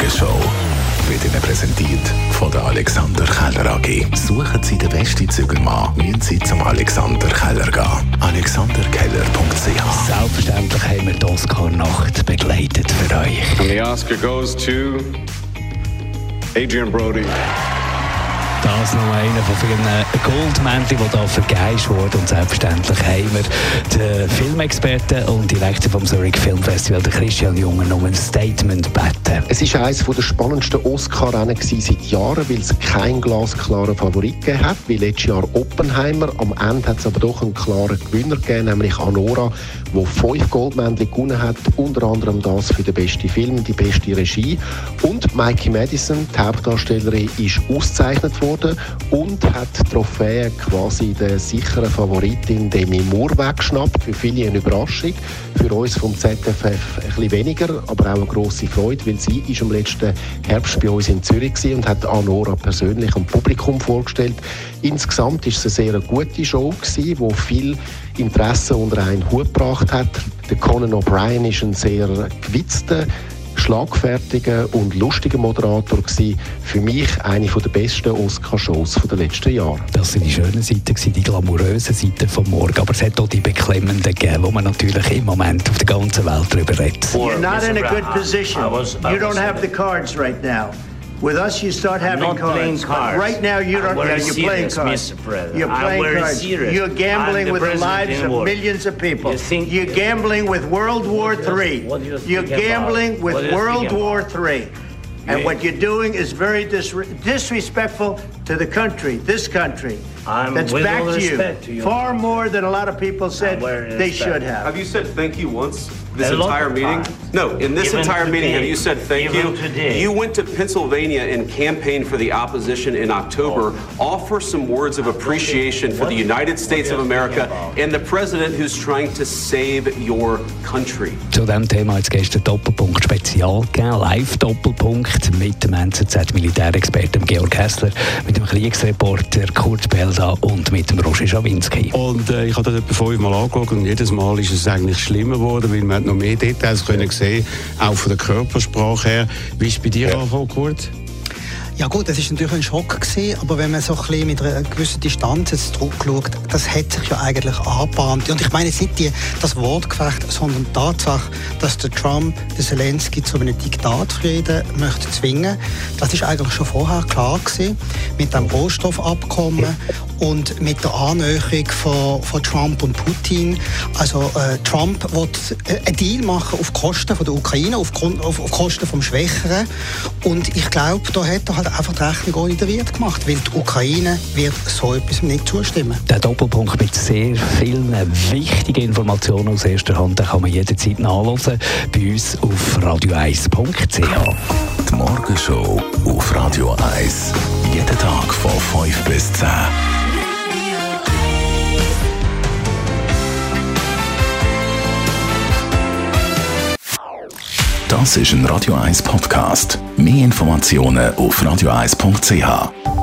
Morgenshow wird Ihnen präsentiert von der Alexander Keller AG. Suchen Sie den besten Zügelmann, müssen Sie zum Alexander Keller gehen. alexanderkeller.ch. Selbstverständlich haben wir die Oscar-Nacht begleitet für euch. And the Oscar goes to Adrian Brody. Das noch einer von vielen Goldmänteln, die hier vergeist wurden. Und selbstverständlich haben wir den Filmexperten und Direktor vom Zurich Film Festival, Christian Junger, um ein Statement gebeten. Es war eines der spannendsten Oscar-Rennen seit Jahren, weil es keinen glasklaren Favorit gegeben hat, wie letztes Jahr Oppenheimer. Am Ende hat es aber doch einen klaren Gewinner gegeben, nämlich Anora, der 5 Goldmäntel gewonnen hat, unter anderem das für den besten Film, die beste Regie. Und Mikey Madison, die Hauptdarstellerin, ist ausgezeichnet worden und hat die Trophäe quasi der sicheren Favoritin Demi Moore weggeschnappt. Für viele eine Überraschung, für uns vom ZFF ein bisschen weniger, aber auch eine grosse Freude, weil sie ist am letzten Herbst bei uns in Zürich gewesen und hat Anora persönlich am Publikum vorgestellt. Insgesamt ist es eine sehr gute Show gewesen, wo viel Interesse unter einen Hut gebracht hat. Der Conan O'Brien ist ein sehr gewitzter, schlagfertiger und lustiger Moderator gewesen. Für mich eine der besten Oscar-Shows der letzten Jahre. Das sind die schönen Seiten, die glamourösen Seiten vom Morgen. Aber es hat auch die beklemmenden gegeben, wo man natürlich im Moment auf der ganzen Welt darüber redet. You're not in a good position. You don't have the cards right now. With us, you start having cards. Right now, you don't. Yeah, you're playing cards. You're playing cards. You're gambling with the lives of millions of people. You're gambling with World War III. You're gambling with World War III. And what you're doing is very disrespectful to the country, this country. That's back to you. Far more than a lot of people said they should have. Have you said thank you once this entire meeting? No, in this entire meeting, have you said thank you? You went to Pennsylvania and campaigned for the opposition in October. Offer some words of appreciation for the United States of America and the president who's trying to save your country. Zu diesem Thema hat es gestern Doppelpunkt Spezial gegeben, Live-Doppelpunkt mit dem NZZ-Militärexperten Georg Hässler, mit dem Kriegsreporter Kurt Belda und mit dem Roger Schawinski. Und ich habe das etwa 5 Mal angeschaut und jedes Mal ist es eigentlich schlimmer geworden, weil man noch mehr Details können sehen, auch von der Körpersprache her. Wie ist es bei dir angefangen, Kurt? Ja gut, das war natürlich ein Schock gewesen, aber wenn man so ein bisschen mit einer gewissen Distanz jetzt zurückschaut, das hat sich ja eigentlich angebahnt. Und ich meine jetzt nicht das Wortgefecht, sondern die Tatsache, dass der Trump den Zelensky zu einem Diktatfrieden möchte zwingen. Das ist eigentlich schon vorher klar gewesen, mit dem Rohstoffabkommen und mit der Annäherung von Trump und Putin. Also Trump will einen Deal machen auf Kosten von der Ukraine, auf Kosten vom Schwächeren. Und ich glaube, da hat er halt einfach die Rechnung auch in der Wirt gemacht, weil die Ukraine wird so etwas nicht zustimmen. Der Doppelpunkt mit sehr vielen wichtigen Informationen aus erster Hand, den kann man jederzeit nachhören bei uns auf radio1.ch. Die Morgenshow auf Radio 1. Jeden Tag von 5 bis 10. Das ist ein Radio 1 Podcast. Mehr Informationen auf radio1.ch.